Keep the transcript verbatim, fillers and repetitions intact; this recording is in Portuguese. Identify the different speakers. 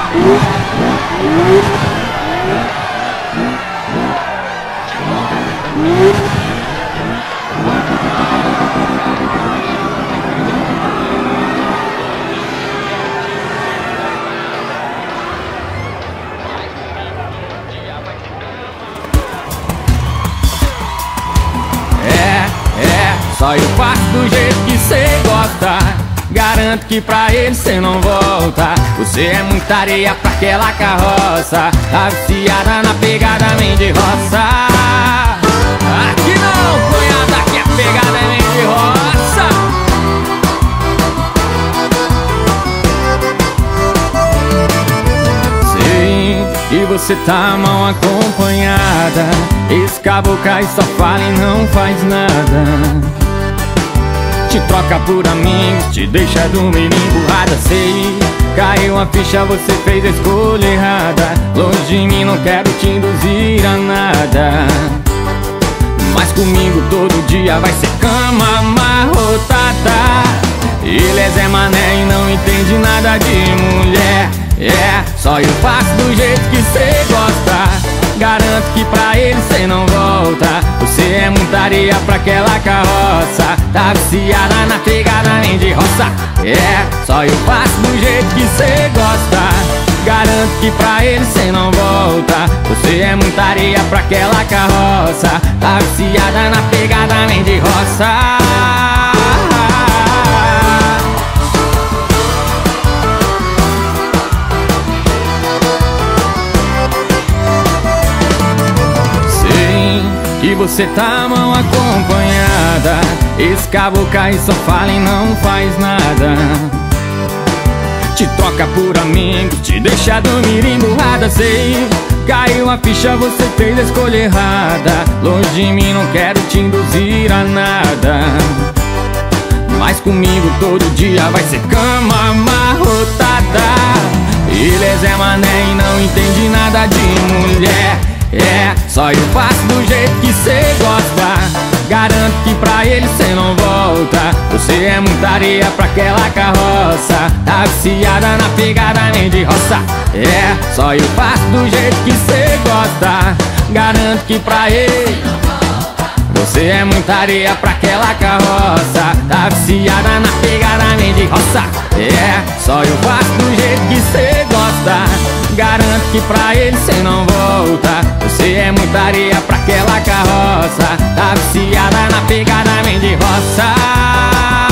Speaker 1: Só eu faço do jeito que cê gosta. Garanto que pra ele cê não volta. Você é muita areia pra aquela carroça. Tá viciada na pegada, vem de roça. Aqui não, cunhada, que a pegada é vem de roça. Sei que você tá mal acompanhada. Esse caboclo cai, só fala e não faz nada. Te troca por amigos, te deixa dormir emburrada. Sei, caiu a ficha, você fez a escolha errada. Longe de mim, não quero te induzir a nada. Mas comigo todo dia vai ser cama amarrotada. Ele é Zé Mané e não entende nada de mulher. É, só eu faço do jeito que cê gosta. Garanto que pra ele cê não volta. Você é muita areia pra aquela carroça. Tá viciada na pegada, nem de roça. É, só eu faço do jeito que cê gosta. Garanto que pra ele cê não volta. Você é muita areia pra aquela carroça. Tá viciada na pegada, nem de roça. Que você tá mal acompanhada. Esse caboclo cai, só fala e não faz nada. Te troca por amigos, te deixa dormir emburrada. Sei, caiu a ficha, você fez a escolha errada. Longe de mim, não quero te induzir a nada. Mas comigo todo dia vai ser cama amarrotada. Ele é Zé Mané e não entende nada de mulher. É, só eu faço do jeito que cê gosta. Garanto que pra ele cê não volta. Você é muita areia pra aquela carroça. Tá viciada na pegada, nem de roça. É, só eu faço do jeito que cê gosta. Garanto que pra ele você é muita areia pra aquela carroça. Tá viciada na pegada, nem de roça. É, só eu faço do jeito que cê gosta. Garanto que pra ele cê não volta. Você é muita areia pra aquela carroça. Tá viciada na pegada, vem de roça.